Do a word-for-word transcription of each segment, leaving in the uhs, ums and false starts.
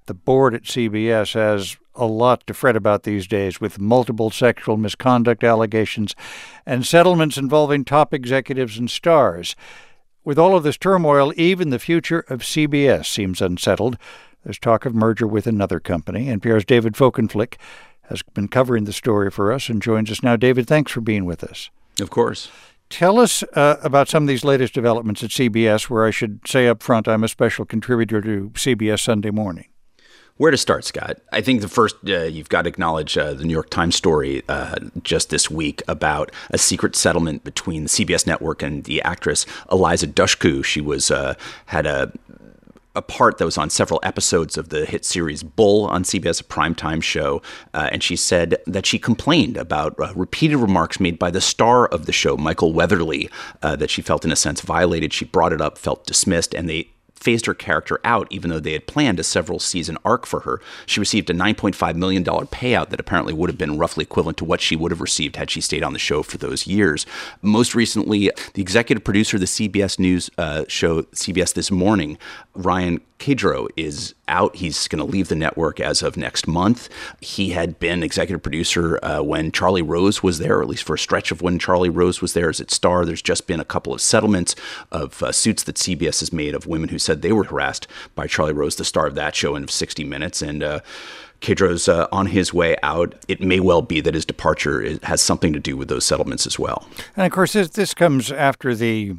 the board at C B S has a lot to fret about these days, with multiple sexual misconduct allegations and settlements involving top executives and stars. With all of this turmoil, even the future of C B S seems unsettled. There's talk of merger with another company. N P R's David Folkenflik has been covering the story for us and joins us now. David, thanks for being with us. Of course. Tell us uh, about some of these latest developments at C B S, where I should say up front I'm a special contributor to C B S Sunday Morning. Where to start, Scott? I think the first, uh, you've got to acknowledge uh, the New York Times story uh, just this week about a secret settlement between the C B S network and the actress Eliza Dushku. She was uh, had a a part that was on several episodes of the hit series Bull on C B S, a primetime show, uh, and she said that she complained about uh, repeated remarks made by the star of the show, Michael Weatherly, uh, that she felt in a sense violated. She brought it up, felt dismissed, and they phased her character out, even though they had planned a several season arc for her. She received a nine point five million dollars payout that apparently would have been roughly equivalent to what she would have received had she stayed on the show for those years. Most recently, the executive producer of the C B S News uh, show, C B S This Morning, Ryan Kedro, is out. He's going to leave the network as of next month. He had been executive producer uh, when Charlie Rose was there, or at least for a stretch of when Charlie Rose was there as its star. There's just been a couple of settlements of uh, suits that C B S has made of women who said they were harassed by Charlie Rose, the star of that show and of sixty minutes. And uh, Kedro's uh, on his way out. It may well be that his departure is, has something to do with those settlements as well. And of course, this, this comes after the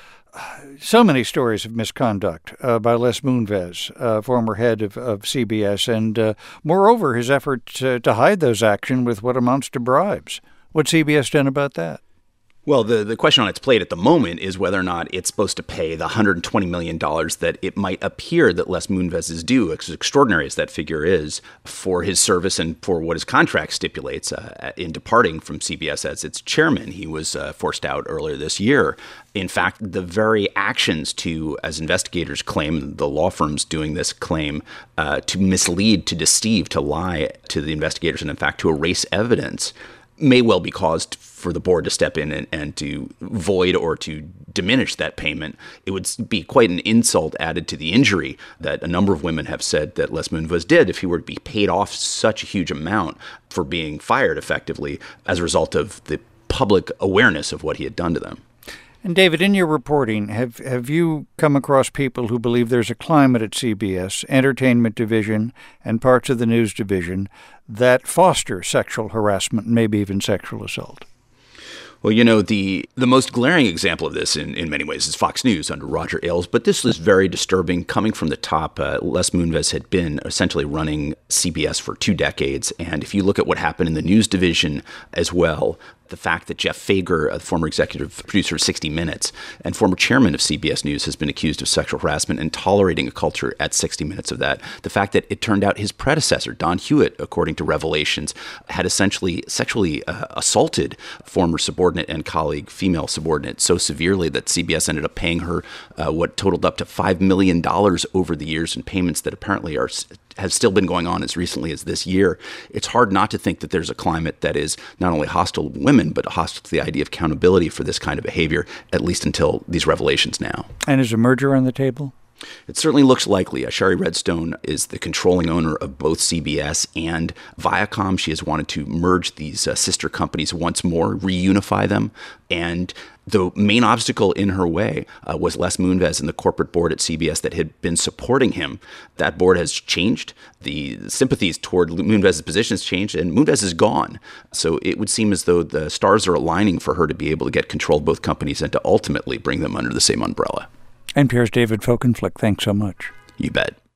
so many stories of misconduct uh, by Les Moonves, uh, former head of, of C B S, and uh, moreover, his effort to, to hide those actions with what amounts to bribes. What's C B S done about that? Well, the, the question on its plate at the moment is whether or not it's supposed to pay the one hundred twenty million dollars that it might appear that Les Moonves is due, as extraordinary as that figure is, for his service and for what his contract stipulates uh, in departing from C B S as its chairman. He was uh, forced out earlier this year. In fact, the very actions to, as investigators claim, the law firms doing this claim, uh, to mislead, to deceive, to lie to the investigators, and in fact to erase evidence, may well be caused for the board to step in and, and to void or to diminish that payment. It would be quite an insult added to the injury that a number of women have said that Les Moonves did if he were to be paid off such a huge amount for being fired effectively as a result of the public awareness of what he had done to them. And David, in your reporting, have have you come across people who believe there's a climate at C B S, entertainment division, and parts of the news division that foster sexual harassment, maybe even sexual assault? Well, you know, the the most glaring example of this in, in many ways is Fox News under Roger Ailes, but this was very disturbing coming from the top. Uh, Les Moonves had been essentially running C B S for two decades, and if you look at what happened in the news division as well, the fact that Jeff Fager, a former executive producer of sixty minutes and former chairman of C B S News, has been accused of sexual harassment and tolerating a culture at sixty minutes of that. The fact that it turned out his predecessor, Don Hewitt, according to revelations, had essentially sexually uh, assaulted former subordinate and colleague, female subordinate, so severely that C B S ended up paying her uh, what totaled up to five million dollars over the years in payments that apparently are has still been going on as recently as this year. It's hard not to think that there's a climate that is not only hostile to women, but hostile to the idea of accountability for this kind of behavior, at least until these revelations now. And is a merger on the table? It certainly looks likely. Uh, Sherry Redstone is the controlling owner of both C B S and Viacom. She has wanted to merge these uh, sister companies once more, reunify them. And the main obstacle in her way uh, was Les Moonves and the corporate board at C B S that had been supporting him. That board has changed. The sympathies toward Moonves' position has changed, and Moonves is gone. So it would seem as though the stars are aligning for her to be able to get control of both companies and to ultimately bring them under the same umbrella. N P R's David Folkenflik, thanks so much. You bet.